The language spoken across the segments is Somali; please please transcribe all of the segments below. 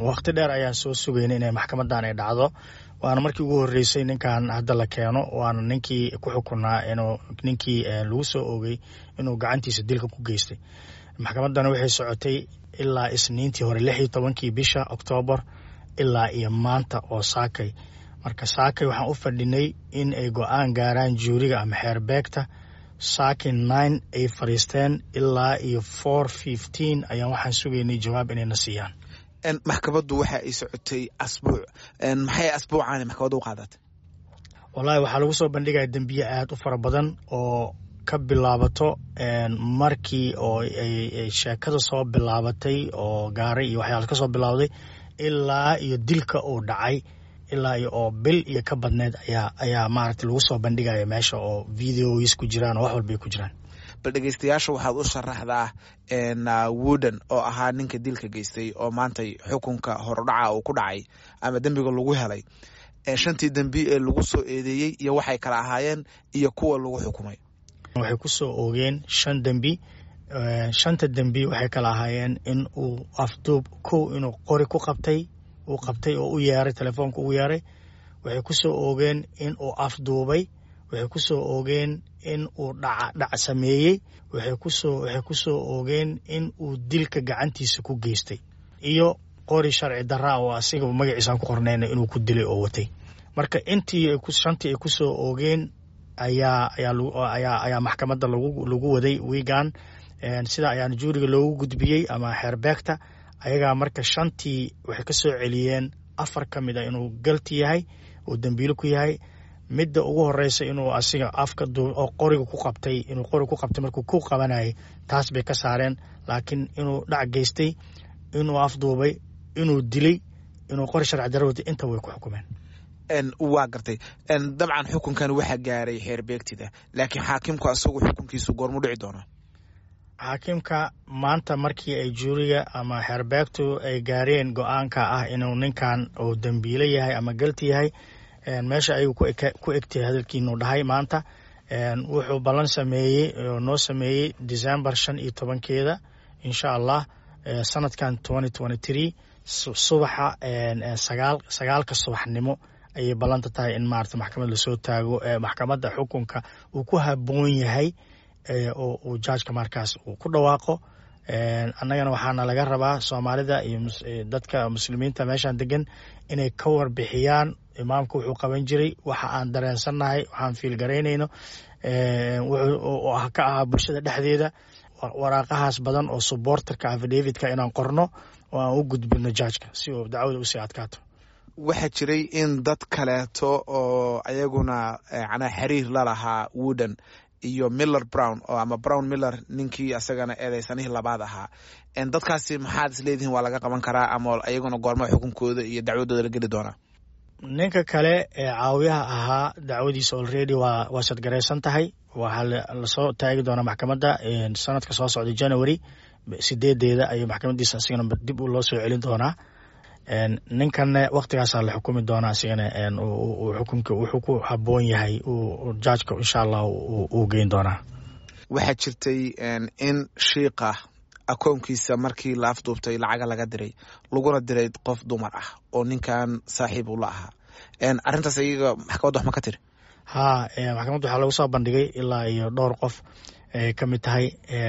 waqti dheer ayaan soo sugaynay inay maxkamadan ay dhacdo waana markii ugu horeysay ninkan hadda la keeno waana ninkii ku xukunaa inuu ninkii lagu soo oogay inuu gacantiisa dilka ku geystay maxkamadana waxay socotay ilaa isniintii hore 16 bisha October ilaa iyo maanta oo saakay marka saakay waxaan u fadhinay in ay go'aan gaaraan juuriga ama xeerbeegta saakay 9 ay fariisteen ilaa iyo 4:15 ayaan waxaan sugaynay jawaab inay na siiyaan maxkamaddu waxa ay socotay asbuuc maxay asbuucaan maxkamaddu qaadatay wallahi waxa lagu soo bandhigay dambiye aad u fara badan oo ka bilaabato markii oo ay sheekada soo bilaabatay oo gaaray iyo waxyaalo ka soo bilowday ilaa iyo dilka uu dhacay ilaa iyo oo bil iyo ka badneed ayaa maaragtay lagu soo bandhigaya meesha oo videos ku jiraan oo wax walba ku jiraan bal dhageystayaasha waxaad u sharaxdaa Wooden oo ahaa ninka dilka geystay oo maanta xukunka hordhaca uu ku dhacay ama dambiga lagu helay shantii dambi ee lagu soo eedeeyay iyo waxay kala ahaayeen iyo kuwa lagu xukumay waxay ku soo oogeen 5 dambi shanta dambi waxay kala ahaayeen in uu afduub inuu qori ku qabtay oo u yeeray telefoonka u yeeray waxay ku soo oogeen in uu afduubay waxay ku soo oogeen in uu dhac sameeyay waxay ku soo oogeen in uu dilka gacantiisa ku geystay iyo qori sharci darra oo asiga magaciisa ku qornayna inuu ku dilay oo watay marka intii shantii ay ku soo oogeen ayaa maxkamadda lagu waday weegan sida ayaan juuriga loogu gudbiyay ama xeerbeegta ayaga marka shantii waxay ka soo celiyeen 4 kamid ah inuu galti yahay oo dambiilo ku yahay midda ugu horeysa inuu asiga afka oo qoriga ku qabtay markuu ku qabanayay taas bay ka saareen laakiin inuu dhac geystay inuu afduubay inuu dilay inuu qori sharci darro watay inta way ku xukumeen waa gartay dabcan xukunkan waxa gaaray xeerbeegtida laakiin xaakimku asagu xukunkiisu goormu dhici doona xaakimka maanta markii ay juuriga ama xeerbeegtu ay gaareen go'aanka ah inuu ninkan uu dambiile yahay ama galti yahay meesha ayuu ku egtay hadalkiinu dhahay maanta wuxuu ballan sameeyey oo noo sameeyey December 15keeda insha Allah sanadkan 2023 subaxa 9 subaxnimo ayay ballanta tahay in maarta maxkamad la soo taago maxkamadda xukunka uu ku haboon yahay oo judge-ka markaas uu ku dhawaaqo annagana waxaana laga rabaa Soomaalida iyo dadka muslimiinta meeshan degan inay ka warbixiyaan imaamku wuxuu qaban jiray waxa aan dareensanahay waxaan fiil gareynayno wuxuu ka ahaa bulshada dhexdeeda waraaqahaas badan oo supporterka affidavit-ka inaan qorno oo aan u gudbino judge-ka si uu dacwada u sii adkaato waxa jiray in dad kaleeto oo ayaguna xiriir la lahaa Wooden iyo Miller Brown oo ama Brown Miller ninkii asagana eedeysanihii labaad ahaa dadkaasi maxaad isleedihiin waa laga qaban karaa ama ayaguna goorma xukunkooda iyo dacwadooda la geli doonaa ninka kale ee caawiyaha ahaa dacwadiisa already waa sadgaraysan tahay waxaa la soo taagi doonaa maxkamadda sanadka soo socda January 8 ayuu maxkamadiisa asigana dib u loo soo celin doonaa ninkan waqtigaas la xukumi doonaa asigana xukunka wuxuu ku haboon yahay judge-ka insha Allah uu geyn doonaa waxa jirtay in shiiqa akoonkiisa markii la afduubtay lacag laga diray laguna diray qof dumar ah oo ninkan saaxiib u lahaa arintaas ayaga maxkamaddu wax ma ka tiri maxkamaddu waxa lagu soo bandhigay ilaa iyo dhowr qof ka mid tahay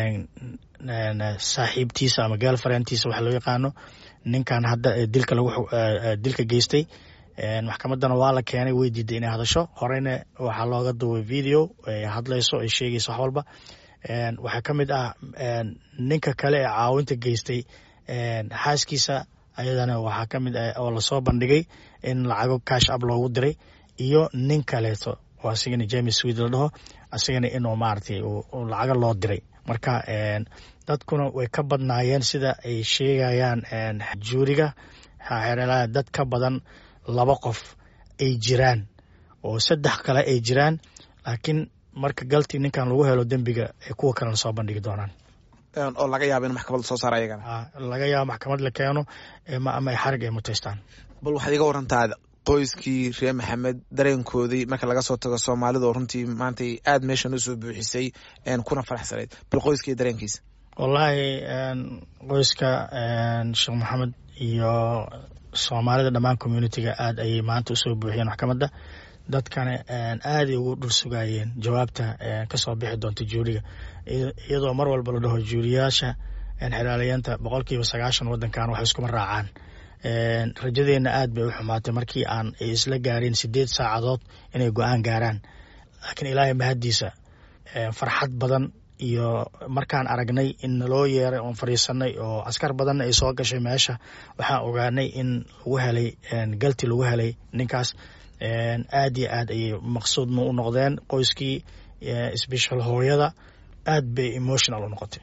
saaxiibtiisa ama girlfriendtiisa waxa loo yaqaano ninkan hadda dilka geystay maxkamaddana waa la keenay way diiday inay hadasho horeyna waxaa looga duubay video ay hadlayso ay sheegayso wax walba waxaa ka mid ah ninka kale ee caawinta geystay xaaskiisa ayadana waxaa ka mid ah oo lasoo bandhigay in lacago cash up loogu diray iyo nin kaleeto oo asigana James Sweet la dhaho asigana inuu maaragtay lacago loo diray marka dadkuna way ka badnaayeen sida ay sheegayaan juuriga xeerelada dad ka badan 2 qof ay jiraan oo 3 kale ay jiraan laakiin marka galti ninkan lagu helo dambiga ee kuwa kale soo bandhigi doonaan oo laga yaabo in maxkamad soo saaro ayagana laga yaabo maxkamad la keeno ama ay xarig ay mutaystaan bal waxa iga warantaa qoyskii reer Maxamed dareenkoodii marka laga soo tago Soomaalida oo runtii maanta aad meeshan u soo buuxisay kuna faraxsanayd bal qoyskii dareenkiisa wallaahi qoyska sheekh maxamed iyo soomaalida dhammaan communitiga aad ayay maanta usoo buuxiyeen maxkamadda dadkana aaday ugu dhul sugayeen jawaabta kasoo bixi doonta juuriga iyadoo mar walba la dhaho juuriyaasha xeraalayaanta 90% wadankan waxay iskuma raacaan rajadeena aad bay u xumaatay markii aan isla gaarin 8 saacadood inay go'aan gaaraan laakiin ilaahay mahadiisa farxad badan iyo markaan aragnay in loo yeeray oo fariisanay oo askar badan ay soo gashay meesha waxaan ogaanay in lagu helay galti lagu helay ninkaas aad iyo aad ay maqsuud u noqdeen qoyskii special hooyada aad bay emotional u noqotay